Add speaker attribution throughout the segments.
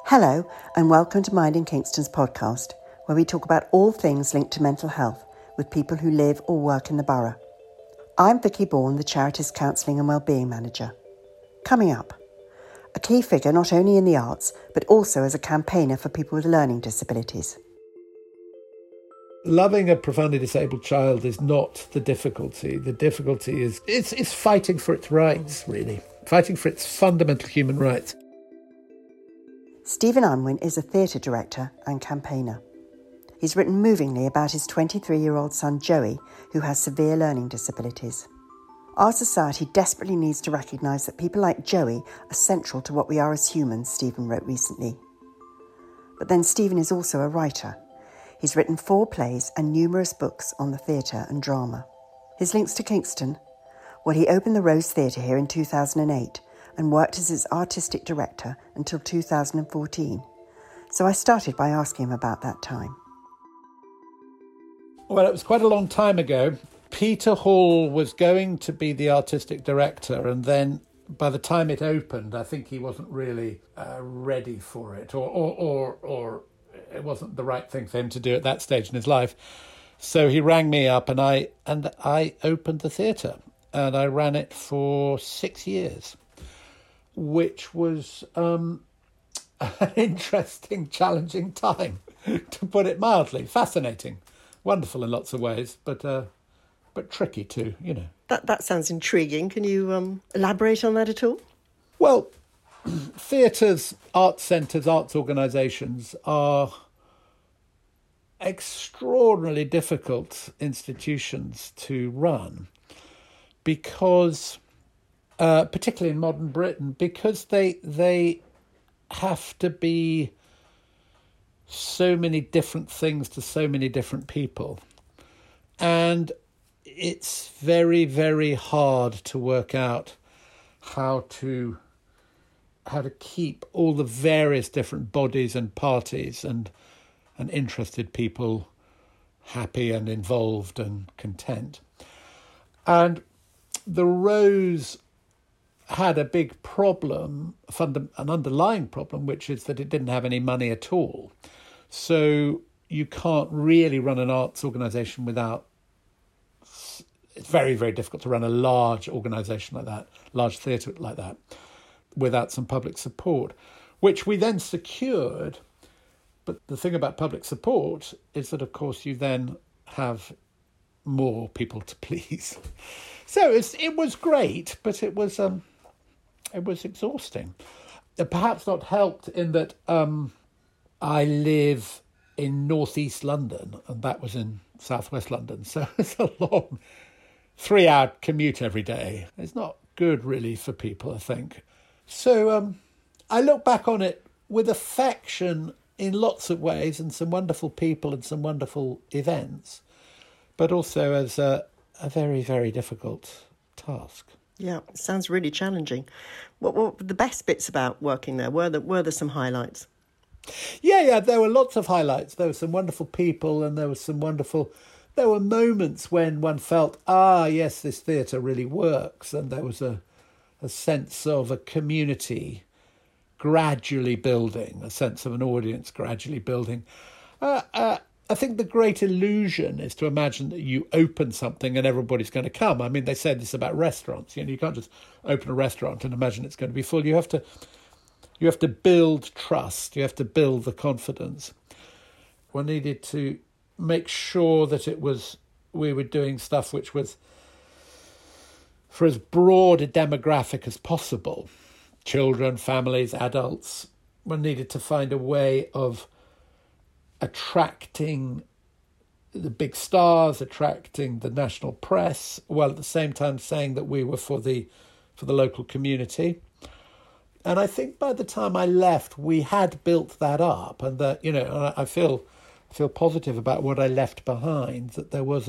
Speaker 1: Hello and welcome to Mind in Kingston's podcast, where we talk about all things linked to mental health with people who live or work in the borough. I'm Vicky Bourne, the Charities Counselling and Wellbeing Manager. Coming up, a key figure not only in the arts but also as a campaigner for people with learning disabilities.
Speaker 2: Loving a profoundly disabled child is not the difficulty. The difficulty is it's fighting for its rights, really. Fighting for its fundamental human rights.
Speaker 1: Stephen Unwin is a theatre director and campaigner. He's written movingly about his 23-year-old son Joey, who has severe learning disabilities. Our society desperately needs to recognise that people like Joey are central to what we are as humans, Stephen wrote recently. But then Stephen is also a writer. He's written 4 plays and numerous books on the theatre and drama. His links to Kingston? Well, he opened the Rose Theatre here in 2008 and worked as its artistic director until 2014. So I started by asking him about that time.
Speaker 2: Well, it was quite a long time ago. Peter Hall was going to be the artistic director, and then by the time it opened, I think he wasn't really ready for it, or it wasn't the right thing for him to do at that stage in his life. So he rang me up, and I opened the theatre, and I ran it for 6 years, which was an interesting, challenging time, to put it mildly. Fascinating, wonderful in lots of ways, but tricky too, you know.
Speaker 3: That sounds intriguing. Can you elaborate on that at all?
Speaker 2: Well, theatres, arts centres, arts organisations are extraordinarily difficult institutions to run because, particularly in modern Britain, because they have to be so many different things to so many different people. And it's very, very hard to work out how to keep all the various different bodies and parties and interested people happy and involved and content. And the Rose had a big problem, an underlying problem, which is that it didn't have any money at all. So you can't really run an arts organisation without... It's very, very difficult to run a large organisation like that, large theatre like that, without some public support, which we then secured. But the thing about public support is that, of course, you then have more people to please. So it was great, but it was exhausting. Perhaps not helped in that I live in northeast London, and that was in southwest London. So it's a long 3-hour commute every day. It's not good, really, for people, I think. So I look back on it with affection in lots of ways, and some wonderful people and some wonderful events, but also as a very, very difficult task.
Speaker 3: Yeah, it sounds really challenging. What were the best bits about working there? Were there some highlights?
Speaker 2: Yeah, there were lots of highlights. There were some wonderful people, and there were moments when one felt, yes, this theatre really works, and there was a sense of a community gradually building, a sense of an audience gradually building. I think the great illusion is to imagine that you open something and everybody's going to come. I mean, they said this about restaurants. You can't just open a restaurant and imagine it's going to be full. You have to build trust. You have to build the confidence. One needed to make sure that we were doing stuff which was for as broad a demographic as possible. Children, families, adults. One needed to find a way of attracting the big stars, attracting the national press, while at the same time saying that we were for the local community. And I think by the time I left, we had built that up, and that, I feel positive about what I left behind, that there was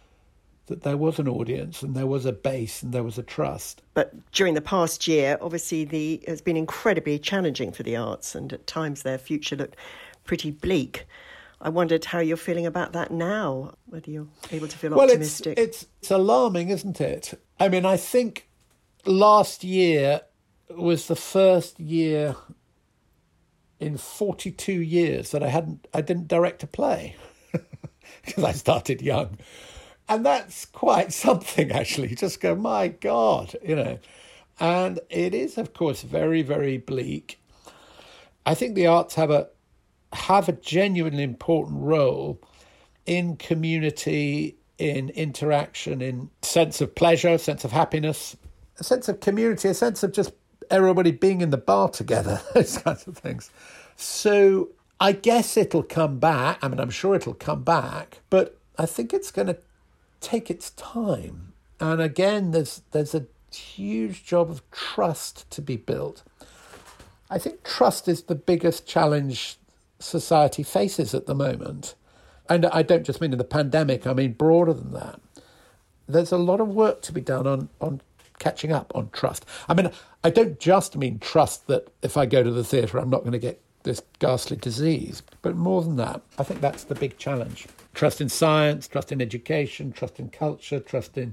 Speaker 2: an audience and there was a base and there was a trust.
Speaker 3: But during the past year, obviously it's been incredibly challenging for the arts, and at times their future looked pretty bleak. I wondered how you're feeling about that now, whether you're able to feel optimistic.
Speaker 2: Well, it's alarming, isn't it? I mean, I think last year was the first year in 42 years that I didn't direct a play because I started young. And that's quite something, actually. Just go, my God, And it is, of course, very, very bleak. I think the arts have a genuinely important role in community, in interaction, in sense of pleasure, sense of happiness, a sense of community, a sense of just everybody being in the bar together, those kinds of things. So I guess it'll come back. I mean, I'm sure it'll come back, but I think it's going to take its time. And again, there's a huge job of trust to be built. I think trust is the biggest challenge society faces at the moment. And I don't just mean in the pandemic, I mean broader than that. There's a lot of work to be done on catching up on trust. I mean, I don't just mean trust that if I go to the theatre, I'm not going to get this ghastly disease. But more than that, I think that's the big challenge. Trust in science, trust in education, trust in culture, trust in,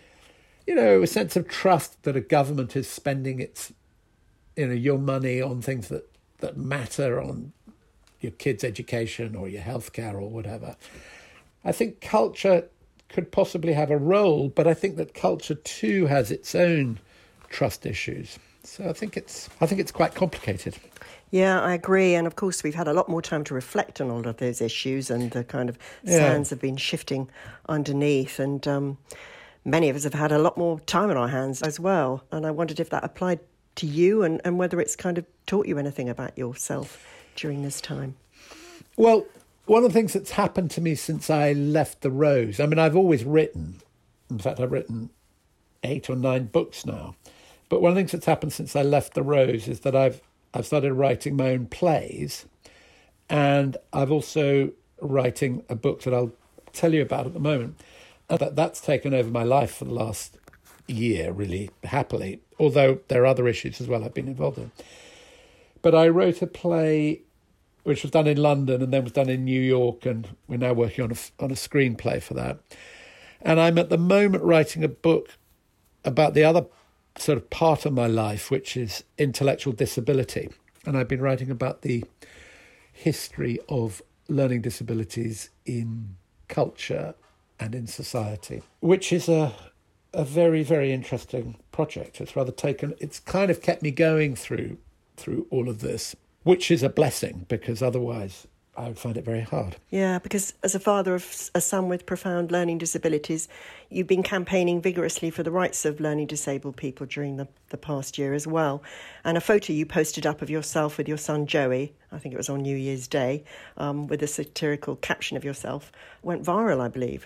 Speaker 2: a sense of trust that a government is spending its, your money on things that matter, on your kids' education or your healthcare or whatever. I think culture could possibly have a role, but I think that culture too has its own trust issues. So I think it's quite complicated.
Speaker 3: Yeah, I agree. And of course, we've had a lot more time to reflect on all of those issues, and the kind of sands have been shifting underneath. And many of us have had a lot more time on our hands as well. And I wondered if that applied to you and whether it's kind of taught you anything about yourself during this time.
Speaker 2: Well, one of the things that's happened to me since I left the Rose, I mean, I've always written. In fact, I've written 8 or 9 books now. But one of the things that's happened since I left the Rose is that I've started writing my own plays, and I've also writing a book that I'll tell you about at the moment. And that's taken over my life for the last year, really happily, although there are other issues as well I've been involved in. But I wrote a play which was done in London and then was done in New York, and we're now working on a screenplay for that. And I'm at the moment writing a book about the other sort of part of my life, which is intellectual disability. And I've been writing about the history of learning disabilities in culture and in society, which is a very, very interesting project. It's kind of kept me going through all of this, which is a blessing, because otherwise I would find it very hard.
Speaker 3: Yeah, because as a father of a son with profound learning disabilities, you've been campaigning vigorously for the rights of learning disabled people during the past year as well. And a photo you posted up of yourself with your son Joey, I think it was on New Year's Day, with a satirical caption of yourself, went viral, I believe.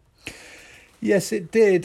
Speaker 2: Yes, it did.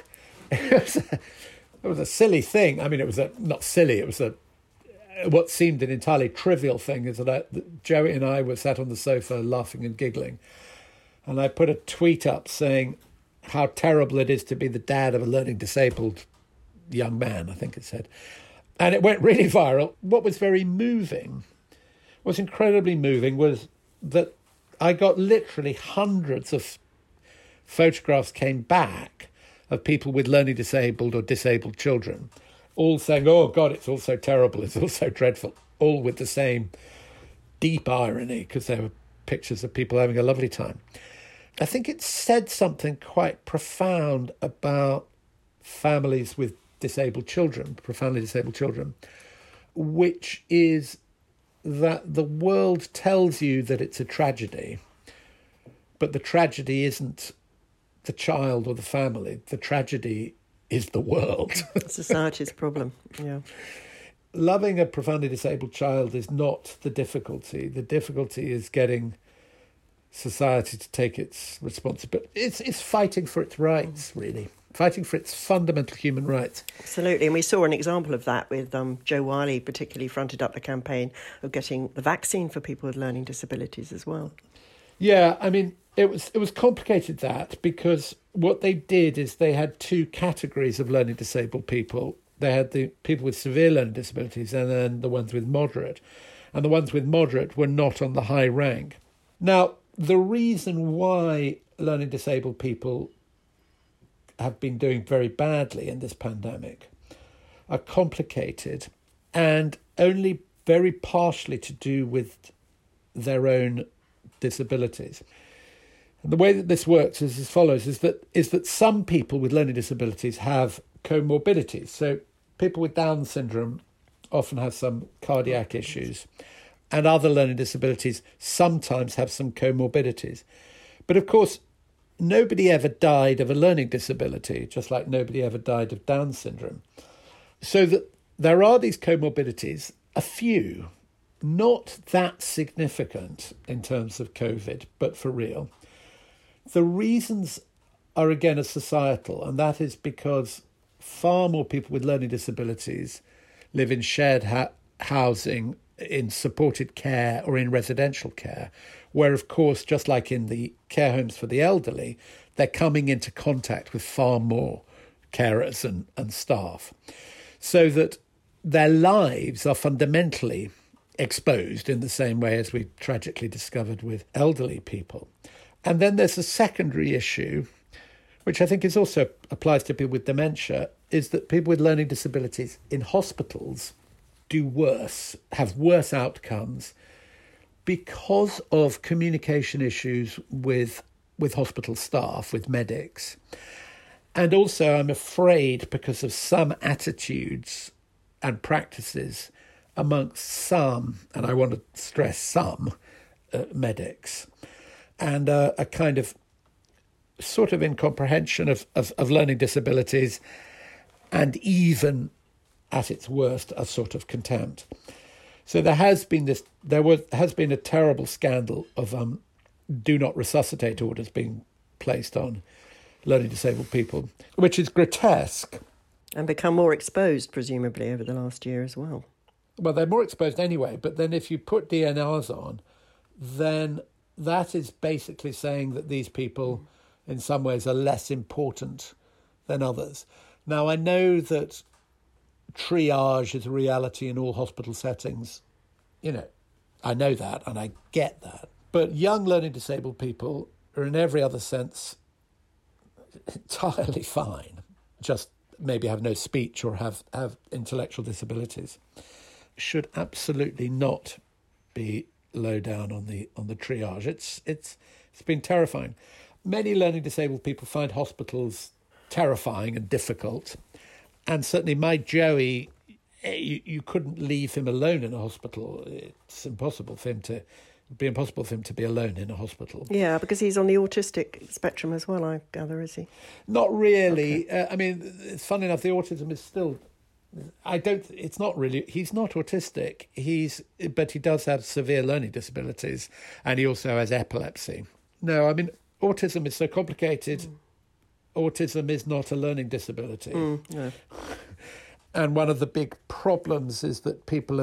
Speaker 2: It was a silly thing. I mean, it was not silly, it was what seemed an entirely trivial thing is that Joey and I were sat on the sofa laughing and giggling. And I put a tweet up saying how terrible it is to be the dad of a learning disabled young man, I think it said. And it went really viral. What was very moving, was incredibly moving, was that I got literally hundreds of photographs came back of people with learning disabled or disabled children, all saying, oh, God, it's all so terrible, it's all so dreadful, all with the same deep irony, because they were pictures of people having a lovely time. I think it said something quite profound about families with disabled children, profoundly disabled children, which is that the world tells you that it's a tragedy, but the tragedy isn't the child or the family. The tragedy is the world.
Speaker 3: Society's problem, yeah.
Speaker 2: Loving a profoundly disabled child is not the difficulty. The difficulty is getting society to take its responsibility. It's fighting for its rights, really. Fighting for its fundamental human rights.
Speaker 3: Absolutely, and we saw an example of that with Jo Whiley particularly fronted up the campaign of getting the vaccine for people with learning disabilities as well.
Speaker 2: Yeah, I mean, it was complicated, that, because what they did is they had 2 categories of learning disabled people. They had the people with severe learning disabilities and then the ones with moderate. And the ones with moderate were not on the high rank. Now, the reason why learning disabled people have been doing very badly in this pandemic are complicated, and only very partially to do with their own disabilities. And the way that this works is as follows, is that some people with learning disabilities have comorbidities. So people with Down syndrome often have some cardiac issues, and other learning disabilities sometimes have some comorbidities. But of course, nobody ever died of a learning disability, just like nobody ever died of Down syndrome. So that there are these comorbidities, a few, not that significant in terms of COVID, but for real. The reasons are again a societal, and that is because far more people with learning disabilities live in shared housing, in supported care or in residential care, where, of course, just like in the care homes for the elderly, they're coming into contact with far more carers and staff, so that their lives are fundamentally exposed in the same way as we tragically discovered with elderly people. And then there's a secondary issue, which I think is also applies to people with dementia, is that people with learning disabilities in hospitals do worse, have worse outcomes because of communication issues with hospital staff, with medics. And also, I'm afraid, because of some attitudes and practices amongst some, and I want to stress some, medics, and a kind of sort of incomprehension of learning disabilities, and even at its worst, a sort of contempt. So there has been a terrible scandal of do not resuscitate orders being placed on learning disabled people, which is grotesque.
Speaker 3: And become more exposed, presumably, over the last year as well.
Speaker 2: Well, they're more exposed anyway, but then if you put DNRs on, then that is basically saying that these people, in some ways, are less important than others. Now, I know that triage is a reality in all hospital settings. You know, I know that and I get that. But young learning disabled people are in every other sense entirely fine, just maybe have no speech or have intellectual disabilities, should absolutely not be low down on the triage. It's been terrifying. Many learning disabled people find hospitals terrifying and difficult. And certainly my Joey, you couldn't leave him alone in a hospital. It's impossible for him to be alone in a hospital. Yeah,
Speaker 3: because he's on the autistic spectrum as well, I gather, is he?
Speaker 2: Not really. Okay. I mean, it's funny enough, the autism is still... he's not autistic, but he does have severe learning disabilities, and he also has epilepsy. No, I mean, autism is so complicated. Autism is not a learning disability.
Speaker 3: No.
Speaker 2: And one of the big problems is that people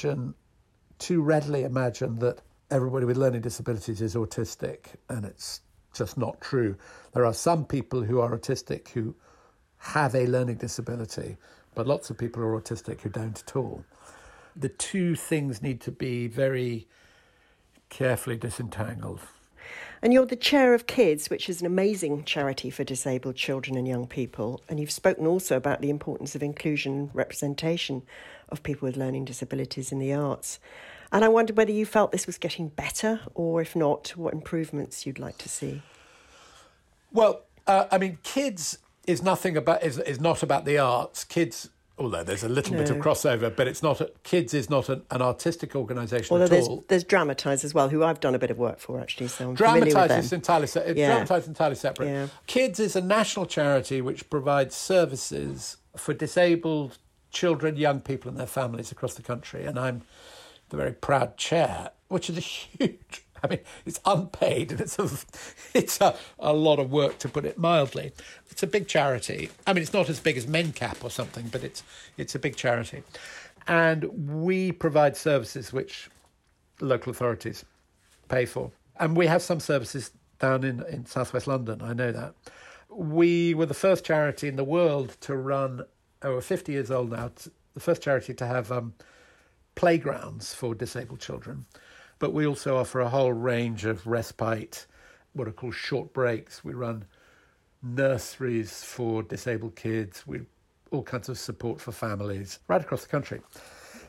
Speaker 2: too readily imagine that everybody with learning disabilities is autistic, and it's just not true. There are some people who are autistic who have a learning disability, but lots of people are autistic who don't at all. The two things need to be very carefully disentangled.
Speaker 3: And you're the chair of Kids, which is an amazing charity for disabled children and young people. And you've spoken also about the importance of inclusion and representation of people with learning disabilities in the arts. And I wondered whether you felt this was getting better, or if not, what improvements you'd like to see.
Speaker 2: Well, I mean, Kids is not about the arts. Kids, although there's a little bit of crossover, but it's not. Kids is not an artistic organisation at all.
Speaker 3: There's Dramatise as well, who I've done a bit of work for, actually, so I'm familiar with them.
Speaker 2: Dramatise is entirely separate.
Speaker 3: Yeah.
Speaker 2: Kids is a national charity which provides services for disabled children, young people and their families across the country, and I'm the very proud chair, which is a huge... I mean, it's unpaid and it's a lot of work, to put it mildly. It's a big charity. I mean, it's not as big as MenCap or something, but it's a big charity. And we provide services which local authorities pay for. And we have some services down in southwest London, I know that. We were the first charity in the world to run, we're 50 years old now, the first charity to have playgrounds for disabled children. But we also offer a whole range of respite, what are called short breaks. We run nurseries for disabled kids. All kinds of support for families right across the country.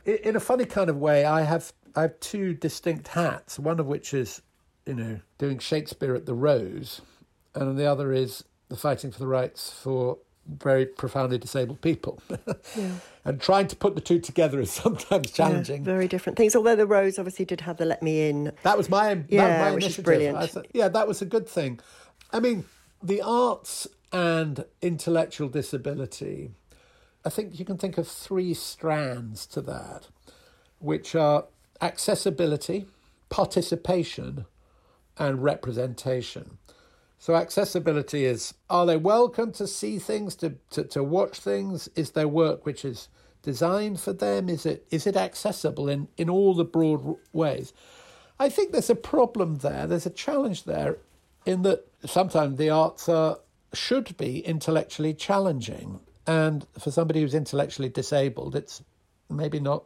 Speaker 2: in a funny kind of way, I have two distinct hats, one of which is, doing Shakespeare at the Rose, and the other is the fighting for the rights for very profoundly disabled people. Yeah. And trying to put the two together is sometimes challenging.
Speaker 3: Yeah, very different things, although the Rose obviously did have the Let Me In.
Speaker 2: That was my
Speaker 3: which
Speaker 2: initiative.
Speaker 3: is brilliant.
Speaker 2: That was a good thing. I mean, the arts and intellectual disability, I think you can think of three strands to that, which are accessibility, participation, and representation. So accessibility is, are they welcome to see things, to watch things? Is there work which is designed for them? Is it accessible in all the broad ways? I think there's a problem there. There's a challenge there in that sometimes the arts should be intellectually challenging. And for somebody who's intellectually disabled, it's maybe not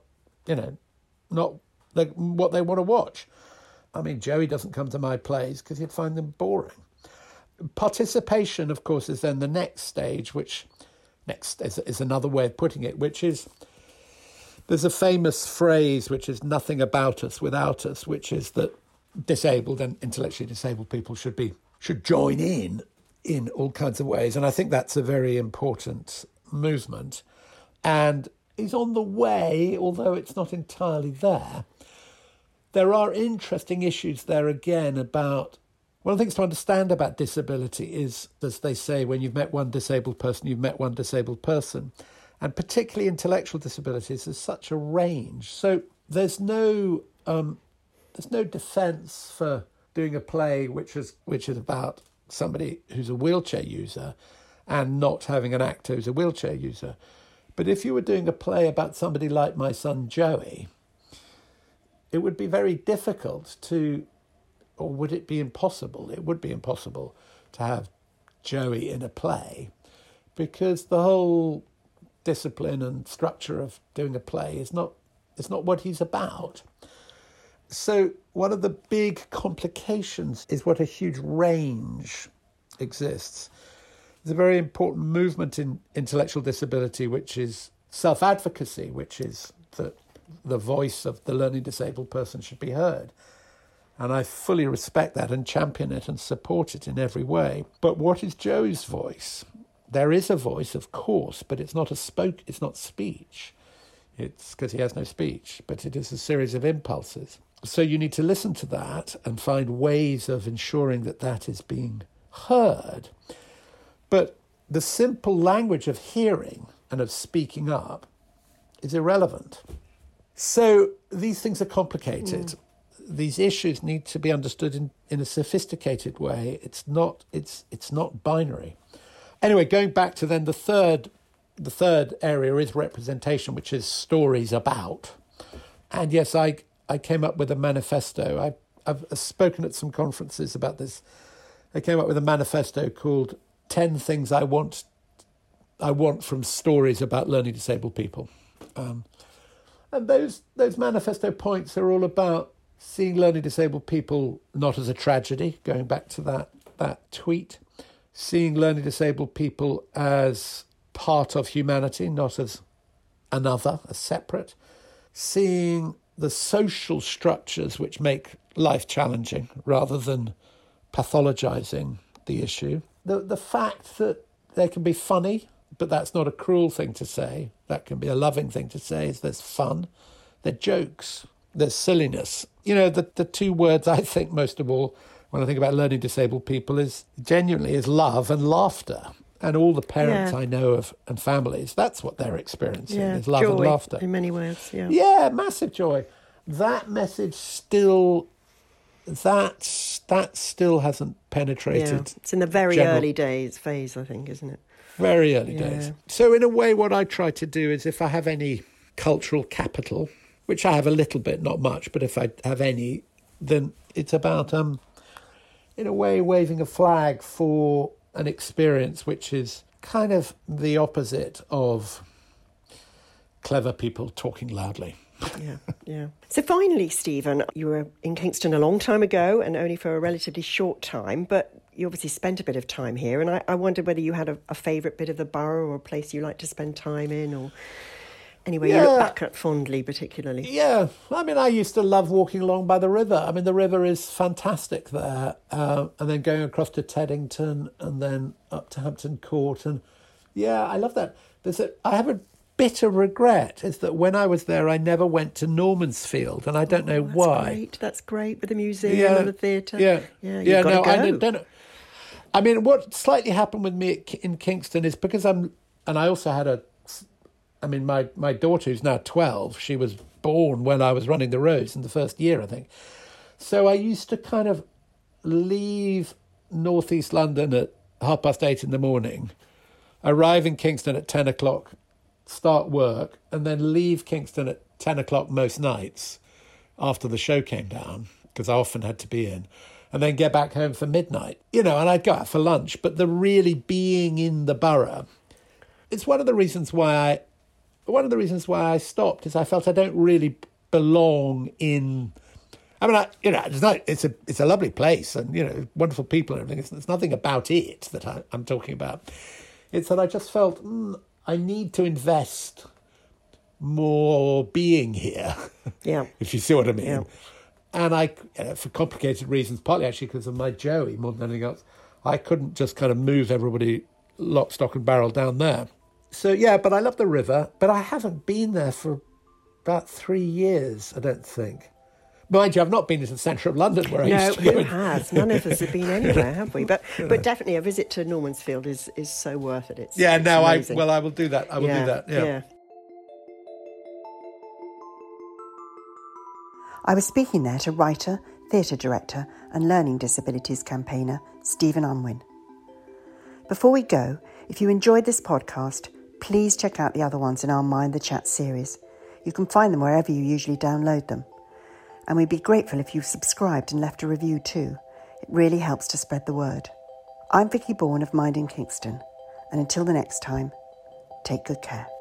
Speaker 2: what they want to watch. I mean, Joey doesn't come to my plays because he'd find them boring. Participation, of course, is then the next stage, which is another way of putting it, which is, there's a famous phrase which is nothing about us without us, which is that disabled and intellectually disabled people should join in all kinds of ways. And I think that's a very important movement. And is on the way, although it's not entirely there. There are interesting issues there again about, one of the things to understand about disability is, as they say, when you've met one disabled person, you've met one disabled person. And particularly intellectual disabilities, there's such a range. So there's no defence for doing a play which is about somebody who's a wheelchair user and not having an actor who's a wheelchair user. But if you were doing a play about somebody like my son Joey, it would be very difficult to, or would it be impossible? It would be impossible to have Joey in a play, because the whole discipline and structure of doing a play is not what he's about. So one of the big complications is what a huge range exists. There's a very important movement in intellectual disability, which is self-advocacy, which is that the voice of the learning disabled person should be heard. And I fully respect that and champion it and support it in every way. But what is Joey's voice? There is a voice, of course, but it's not speech. It's because he has no speech, but it is a series of impulses. So you need to listen to that and find ways of ensuring that that is being heard. But the simple language of hearing and of speaking up is irrelevant. So these things are complicated. These issues need to be understood in a sophisticated way. It's not binary. Anyway, going back to then the third area is representation, which is stories about. And yes, I came up with a manifesto. I've spoken at some conferences about this. I came up with a manifesto called 10 Things I Want from Stories About Learning Disabled People. And those manifesto points are all about seeing learning disabled people not as a tragedy, going back to that tweet, seeing learning disabled people as part of humanity, not as another, as separate, seeing the social structures which make life challenging rather than pathologizing the issue. The fact that they can be funny, but that's not a cruel thing to say. That can be a loving thing to say, is there's fun, there's jokes, there's silliness. The two words I think most of all when I think about learning disabled people is love and laughter. And all the parents I know of and families, that's what they're experiencing, is love
Speaker 3: joy,
Speaker 2: and laughter.
Speaker 3: in many ways,
Speaker 2: Yeah, massive joy. That message still hasn't penetrated.
Speaker 3: Yeah. It's in the very early days phase, I think, isn't it?
Speaker 2: Very early days. So in a way, what I try to do is, if I have any cultural capital, which I have a little bit, not much, but if I have any, then it's about, in a way, waving a flag for an experience which is kind of the opposite of clever people talking loudly.
Speaker 3: Yeah. So finally, Stephen, you were in Kingston a long time ago and only for a relatively short time, but you obviously spent a bit of time here, and I wondered whether you had a favourite bit of the borough or a place you like to spend time in, or anywhere you look back at fondly, particularly?
Speaker 2: Yeah, I mean, I used to love walking along by the river. I mean, the river is fantastic there. And then going across to Teddington and then up to Hampton Court. And yeah, I love that. I have a bitter regret is that when I was there, I never went to Normansfield, and I don't know why.
Speaker 3: That's great with the museum and the theatre.
Speaker 2: Yeah. No, I don't. I mean, what slightly happened with me in Kingston is because and I also had my daughter, who's now 12, she was born when I was running the roads in the first year, I think. So I used to kind of leave northeast London at 8:30 in the morning, arrive in Kingston at 10 o'clock, start work, and then leave Kingston at 10 o'clock most nights after the show came down, because I often had to be in, and then get back home for midnight, and I'd go out for lunch. But the really being in the borough, it's one of the reasons why I stopped is I felt I don't really belong in. I mean, it's a lovely place and, wonderful people and everything. There's nothing about it that I'm talking about. It's that I just felt I need to invest more being here.
Speaker 3: Yeah.
Speaker 2: If you see what I mean.
Speaker 3: Yeah.
Speaker 2: And for complicated reasons, partly actually because of my Joey more than anything else, I couldn't just kind of move everybody lock, stock and barrel down there. So, yeah, but I love the river, but I haven't been there for about 3 years, I don't think. Mind you, I've not been to the centre of London where I used to go.
Speaker 3: No, who has? None of us have been anywhere, have we? But definitely a visit to Normansfield is so worth it. It's amazing.
Speaker 2: I will do that. I will do that, yeah.
Speaker 1: I was speaking there to writer, theatre director and learning disabilities campaigner Stephen Unwin. Before we go, if you enjoyed this podcast, please check out the other ones in our Mind the Chat series. You can find them wherever you usually download them. And we'd be grateful if you subscribed and left a review too. It really helps to spread the word. I'm Vicky Bourne of Mind in Kingston, and until the next time, take good care.